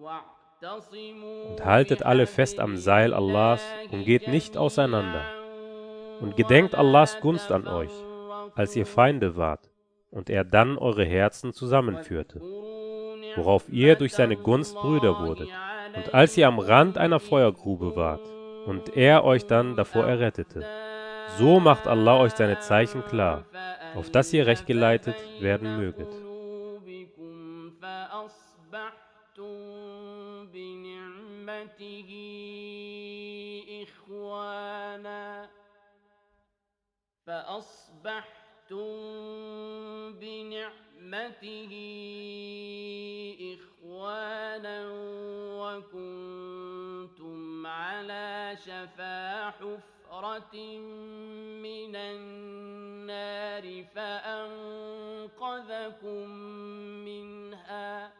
Und haltet alle fest am Seil Allahs und geht nicht auseinander. Und gedenkt Allahs Gunst an euch, als ihr Feinde wart, und er dann eure Herzen zusammenführte, worauf ihr durch seine Gunst Brüder wurdet. Und als ihr am Rand einer Feuergrube wart, und er euch dann davor errettete. So macht Allah euch seine Zeichen klar, auf dass ihr recht geleitet werden möget. بنعمته إخوانا وكنتم على شفا حفرة من النار فأنقذكم منها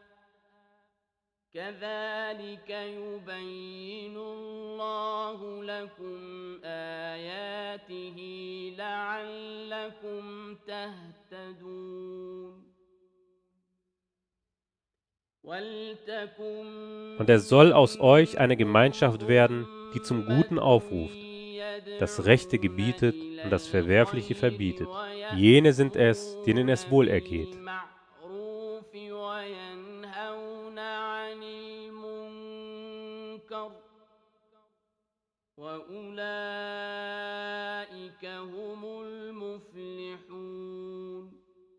كذلك يبين الله لكم آياته لعلكم تهتدون Und es soll aus euch eine Gemeinschaft werden, die zum Guten aufruft, das Rechte gebietet und das Verwerfliche verbietet. Jene sind es, denen es wohl ergeht. وأولئك هم المفلحون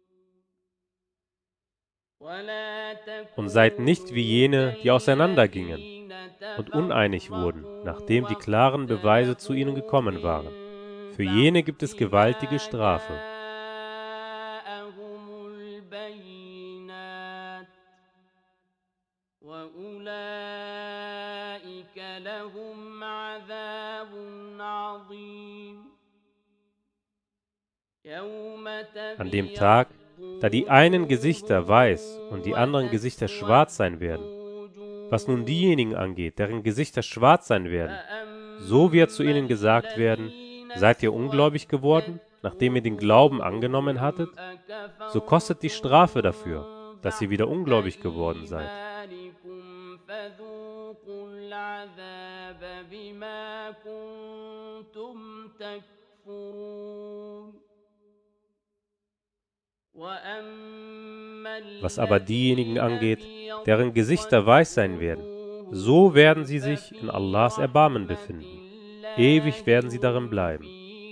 Und seid nicht wie jene, die auseinandergingen und uneinig wurden, nachdem die klaren Beweise zu ihnen gekommen waren. Für jene gibt es gewaltige Strafe. An dem Tag, da die einen Gesichter weiß und die anderen Gesichter schwarz sein werden. Was nun diejenigen angeht, deren Gesichter schwarz sein werden, so wird zu ihnen gesagt werden: Seid ihr ungläubig geworden, nachdem ihr den Glauben angenommen hattet? So kostet die Strafe dafür, dass ihr wieder ungläubig geworden seid. Was aber diejenigen angeht, deren Gesichter weiß sein werden, so werden sie sich in Allahs Erbarmen befinden. Ewig werden sie darin bleiben.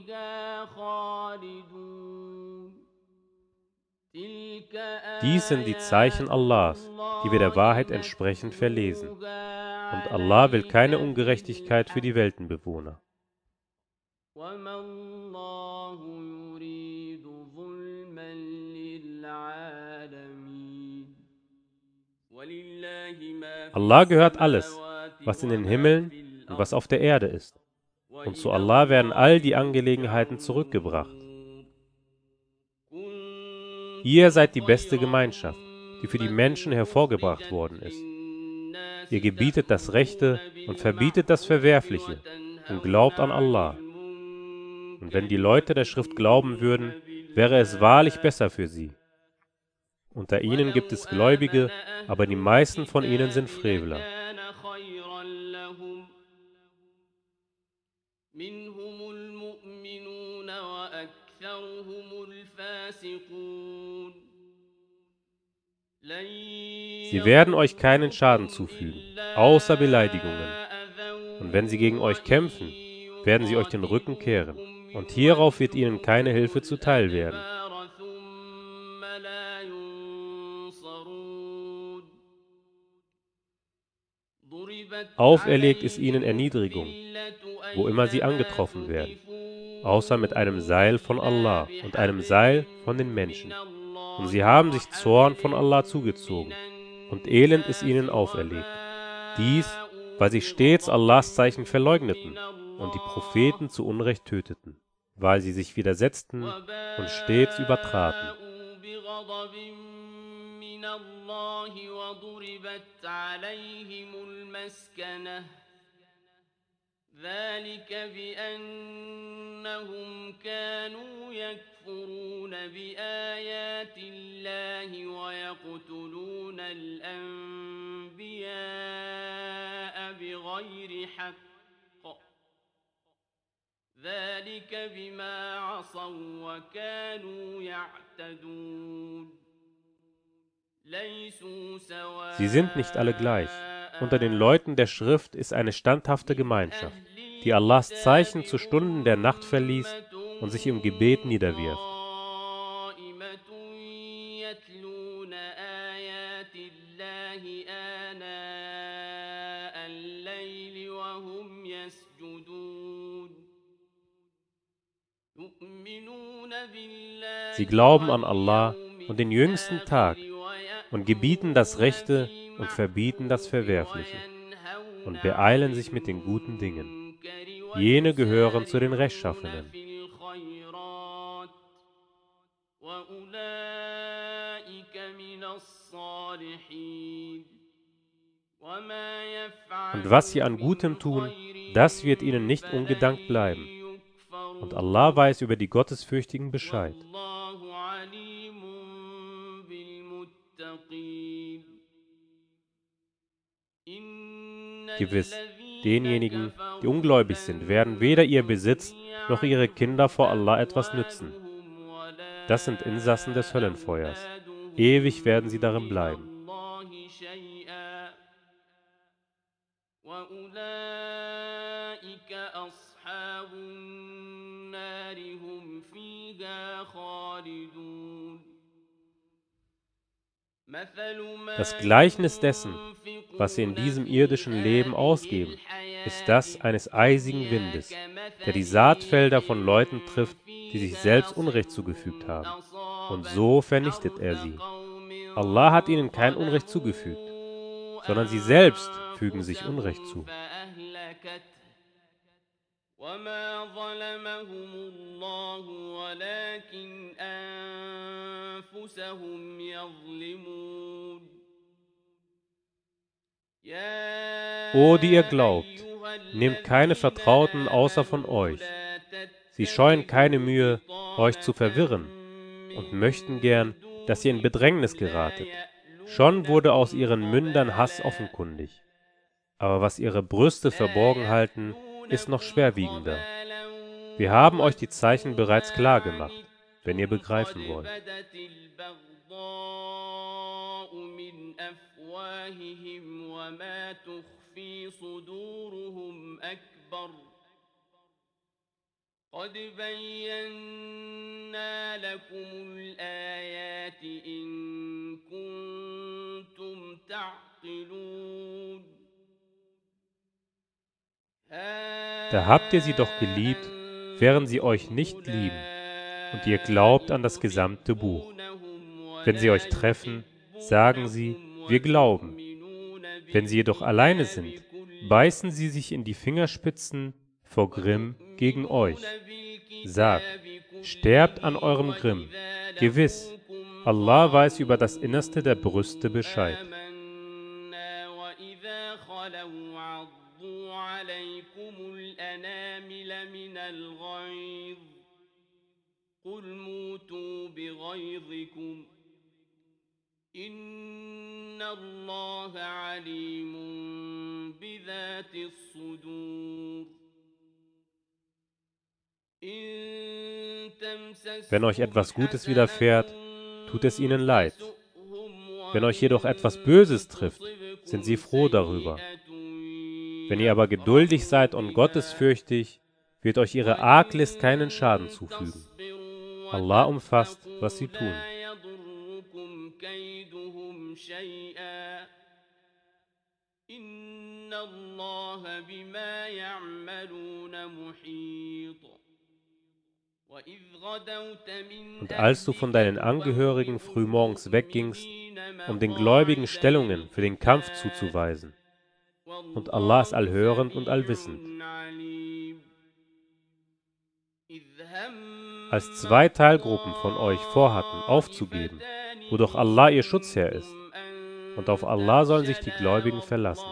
Dies sind die Zeichen Allahs, die wir der Wahrheit entsprechend verlesen. Und Allah will keine Ungerechtigkeit für die Weltenbewohner. Allah gehört alles, was in den Himmeln und was auf der Erde ist. Und zu Allah werden all die Angelegenheiten zurückgebracht. Ihr seid die beste Gemeinschaft, die für die Menschen hervorgebracht worden ist. Ihr gebietet das Rechte und verbietet das Verwerfliche und glaubt an Allah. Und wenn die Leute der Schrift glauben würden, wäre es wahrlich besser für sie. Unter ihnen gibt es Gläubige, aber die meisten von ihnen sind Frevler. Sie werden euch keinen Schaden zufügen, außer Beleidigungen. Und wenn sie gegen euch kämpfen, werden sie euch den Rücken kehren. Und hierauf wird ihnen keine Hilfe zuteil werden. Auferlegt ist ihnen Erniedrigung, wo immer sie angetroffen werden, außer mit einem Seil von Allah und einem Seil von den Menschen. Und sie haben sich Zorn von Allah zugezogen, und Elend ist ihnen auferlegt. Dies, weil sie stets Allahs Zeichen verleugneten und die Propheten zu Unrecht töteten, weil sie sich widersetzten und stets übertraten. ذلك بأنهم كانوا يكفرون بآيات الله ويقتلون الأنبياء بغير حق ذلك بما عصوا وكانوا يعتدون ليسوا سواء Sie sind nicht alle gleich. Unter den Leuten der Schrift ist eine standhafte Gemeinschaft, die Allahs Zeichen zu Stunden der Nacht verliest und sich im Gebet niederwirft. يتلون آيات الله آناء الليل وهم يسجدون يؤمنون بالله Sie glauben an Allah und den jüngsten Tag und gebieten das Rechte und verbieten das Verwerfliche und beeilen sich mit den guten Dingen. Jene gehören zu den Rechtschaffenen. Und was sie an Gutem tun, das wird ihnen nicht ungedankt bleiben. Und Allah weiß über die Gottesfürchtigen Bescheid. Gewiss, denjenigen, die ungläubig sind, werden weder ihr Besitz noch ihre Kinder vor Allah etwas nützen. Das sind Insassen des Höllenfeuers. Ewig werden sie darin bleiben. Das Gleichnis dessen, was sie in diesem irdischen Leben ausgeben, ist das eines eisigen Windes, der die Saatfelder von Leuten trifft, die sich selbst Unrecht zugefügt haben. Und so vernichtet er sie. Allah hat ihnen kein Unrecht zugefügt, sondern sie selbst fügen sich Unrecht zu. وما ظلمهم الله ولكن أنفسهم يظلمون O, die ihr glaubt, nehmt keine Vertrauten außer von euch. Sie scheuen keine Mühe, euch zu verwirren und möchten gern, dass ihr in Bedrängnis geratet. Schon wurde aus ihren Mündern Hass offenkundig. Aber was ihre Brüste verborgen halten, ist noch schwerwiegender. Wir haben euch die Zeichen bereits klar gemacht, wenn ihr begreifen wollt. قد بينا لكم الآيات إن كنتم تعقلون Da habt ihr sie doch geliebt, während sie euch nicht lieben, und ihr glaubt an das gesamte Buch. Wenn sie euch treffen, sagen sie, wir glauben. Wenn sie jedoch alleine sind, beißen sie sich in die Fingerspitzen vor Grimm gegen euch. Sagt, sterbt an eurem Grimm. Gewiss, Allah weiß über das Innerste der Brüste Bescheid. عليكم الأنامل من الغيظ قل موتوا بغيظكم إن الله عليم بذات الصدور Wenn euch etwas Gutes widerfährt, tut es ihnen leid. Wenn euch jedoch etwas Böses trifft, sind sie froh darüber. Wenn ihr aber geduldig seid und gottesfürchtig, wird euch ihre Arglist keinen Schaden zufügen. Allah umfasst, was sie tun. Und als du von deinen Angehörigen frühmorgens weggingst, um den Gläubigen Stellungen für den Kampf zuzuweisen, und Allah ist allhörend und allwissend. Als zwei Teilgruppen von euch vorhatten, aufzugeben, wo doch Allah ihr Schutzherr ist, und auf Allah sollen sich die Gläubigen verlassen.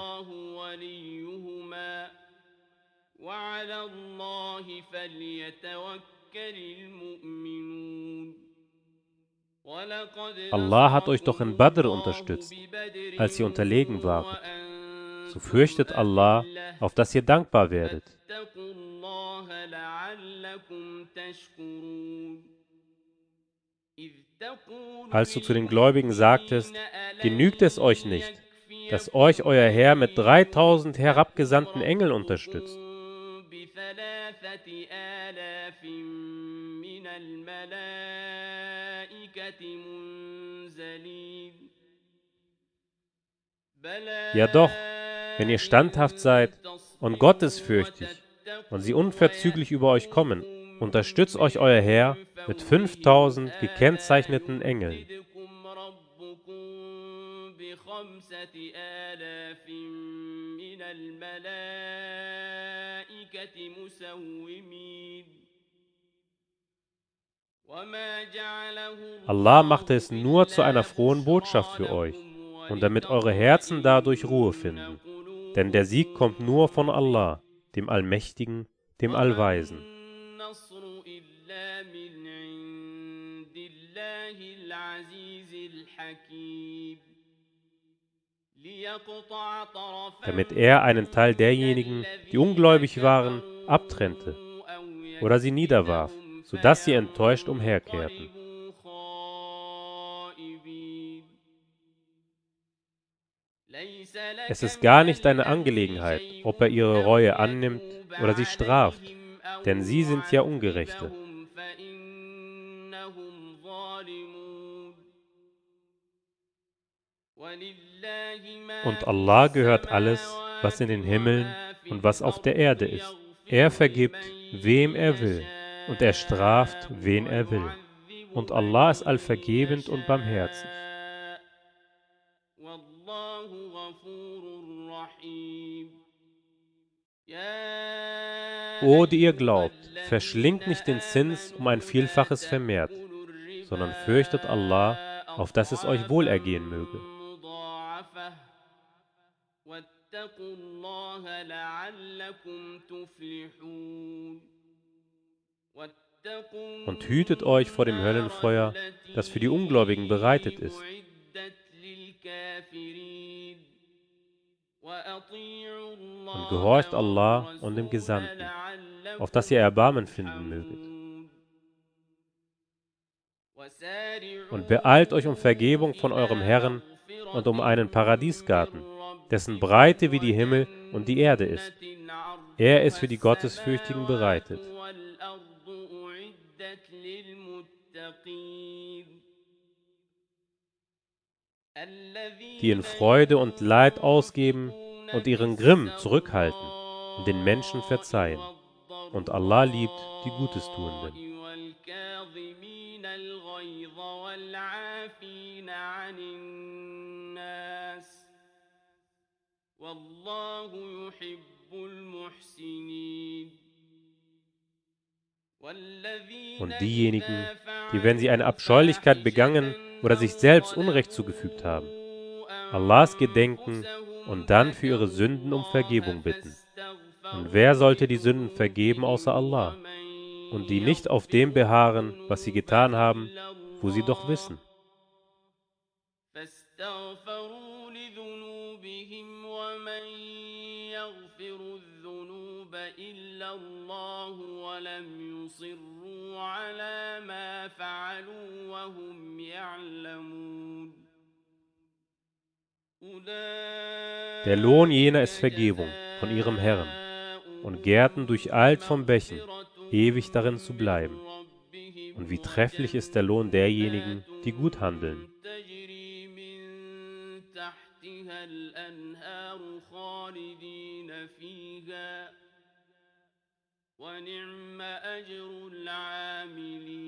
Allah hat euch doch in Badr unterstützt, als ihr unterlegen waret. So fürchtet Allah, auf dass ihr dankbar werdet. فاتقوا الله لعلكم تشكرون إذ تقول Als du zu den Gläubigen sagtest, genügt es euch nicht, dass euch euer Herr mit 3000 herabgesandten Engeln unterstützt. بثلاثة آلاف من الملائكة منزلين Ja doch, wenn ihr standhaft seid und gottesfürchtig und sie unverzüglich über euch kommen, unterstützt euch euer Herr mit 5000 gekennzeichneten Engeln. بخمسة آلاف من الملائكة مسومين وما جعله Allah machte es nur zu einer frohen Botschaft für euch und damit eure Herzen dadurch Ruhe finden. Denn der Sieg kommt nur von Allah, dem Allmächtigen, dem Allweisen. النصر إلا من عند الله العزيز الحكيم ليقطع طرفا Damit er einen Teil derjenigen, die ungläubig waren, abtrennte oder sie niederwarf, sodass sie enttäuscht umherkehrten. Es ist gar nicht deine Angelegenheit, ob er ihre Reue annimmt oder sie straft, denn sie sind ja Ungerechte. Und Allah gehört alles, was in den Himmeln und was auf der Erde ist. Er vergibt, wem er will, und er straft, wen er will. Und Allah ist allvergebend und barmherzig. O, die ihr glaubt, verschlingt nicht den Zins um ein Vielfaches vermehrt, sondern fürchtet Allah, auf dass es euch wohlergehen möge. واتقوا الله لعلكم تفلحون Und hütet euch vor dem Höllenfeuer, das für die Ungläubigen bereitet ist. Und gehorcht Allah und dem Gesandten, auf dass ihr Erbarmen finden möget. Und beeilt euch um Vergebung von eurem Herrn und um einen Paradiesgarten, dessen Breite wie die Himmel und die Erde ist. Er ist für die Gottesfürchtigen bereitet. Die in Freude und Leid ausgeben und ihren Grimm zurückhalten und den Menschen verzeihen. Und Allah liebt die Gutestuenden. Und diejenigen, die, wenn sie eine Abscheulichkeit begangen oder sich selbst Unrecht zugefügt haben, Allahs gedenken und dann für ihre Sünden um Vergebung bitten. Und wer sollte die Sünden vergeben außer Allah? Und die nicht auf dem beharren, was sie getan haben, wo sie doch wissen. Der Lohn jener ist Vergebung von ihrem Herrn und Gärten durcheilt vom Bächen, ewig darin zu bleiben. Und wie trefflich ist der Lohn derjenigen, die gut handeln. ونعم أجر العاملين